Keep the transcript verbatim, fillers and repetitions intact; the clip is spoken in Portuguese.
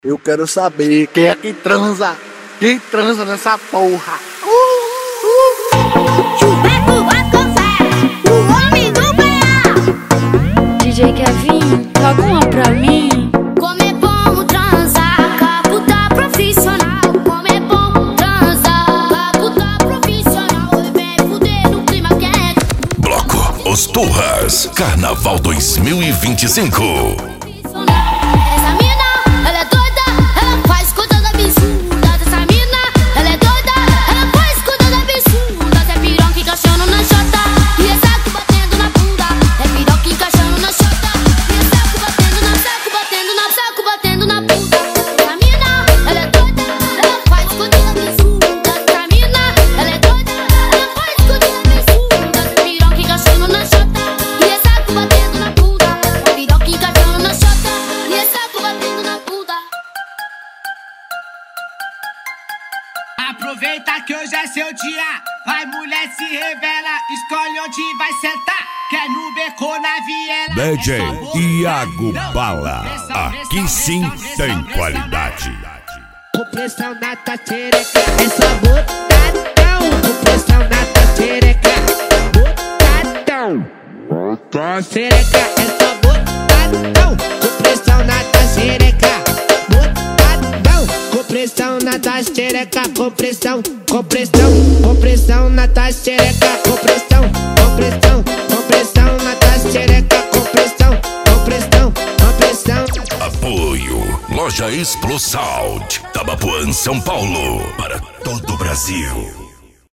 Eu quero saber quem é que transa, quem transa nessa porra. Uh, uh. Chuveco vai dançar, o homem do B A. D J Kevin, toca uma pra mim. Como é bom transar, capo tá profissional. Como é bom transar, capo tá profissional. E vem fuder no clima quente. Bloco Os Turras, Carnaval dois mil e vinte e cinco. Essa mina, ela é doida, ela faz coisas absurdas. Essa mina, ela é doida, ela faz coisas absurdas. É piroca encaixando na chota e é saco batendo na bunda. É piroca encaixando na chota e é saco batendo na saco, batendo na saco, batendo na bunda. Essa mina, ela é doida, ela faz coisas absurdas. Essa mina, ela é doida, ela faz coisas absurdas. É piroca encaixando na chota e é saco batendo na bunda. É piroca encaixando na chota e é saco batendo na bunda. Aproveita que hoje é seu dia, vai mulher se revela, escolhe onde vai sentar, quer no beco ou na viela. D J É só você. Iago Não. Bala, Pressão, aqui pressão, sim pressão, tem pressão, qualidade. Com pressão na tua xereca, é só botadão. Com pressão na tua xereca, botadão. Tua xereca é só botadão. Com pressão na tua xereca, botadão. Com pressão na tua xereca, com pressão, com pressão, com pressão na tua xereca, com pressão, com pressão, com pressão na tua xereca, com pressão, com pressão, com pressão. Apoio Loja Explosound, Tabapuã, São Paulo, para todo o Brasil.